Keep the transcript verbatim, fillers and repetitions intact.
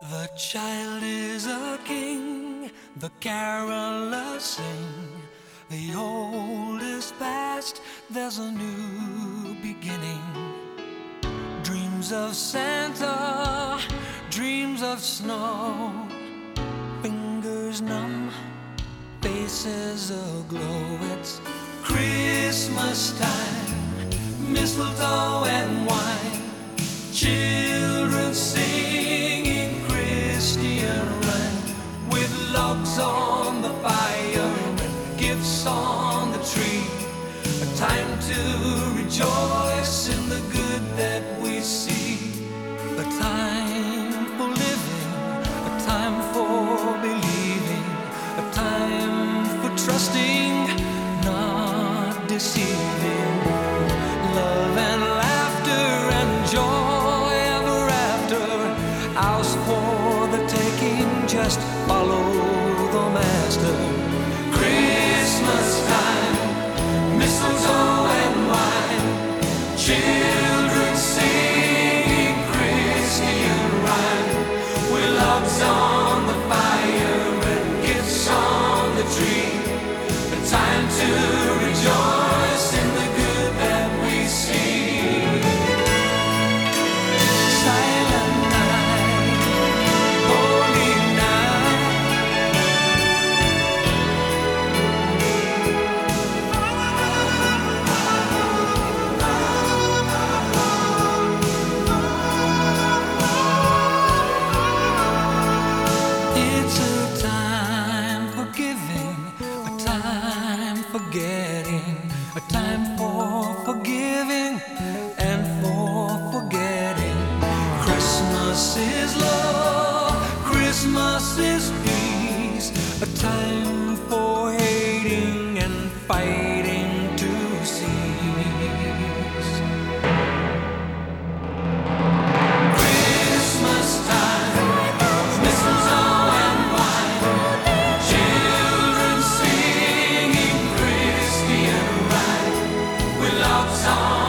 The child is a king, the carolers sing. The old is past, there's a new beginning. Dreams of Santa, dreams of snow. Fingers numb, faces aglow. It's Christmas time, mistletoe and wine. Children singing Christian rhyme, with logs on the fire and gifts on the tree. A time to rejoice in the good that we see. A time for living, a time for believing, a time for trusting, not deceiving. Love and laughter and joy ever after, ours for the taking, just follow the master. Christmas time, mistletoe and wine. Children singing Christian rhyme, with logs on the fire and gifts on the tree. A time to rejoice in the good that we see. Silent night, holy night. It's a time for giving, a time for getting, a time for forgiving and for forgetting. Christmas is love, Christmas is peace, a time for hating and fighting to cease. Christmas time, mistletoe and wine. Children singing Christian rhyme, with logs on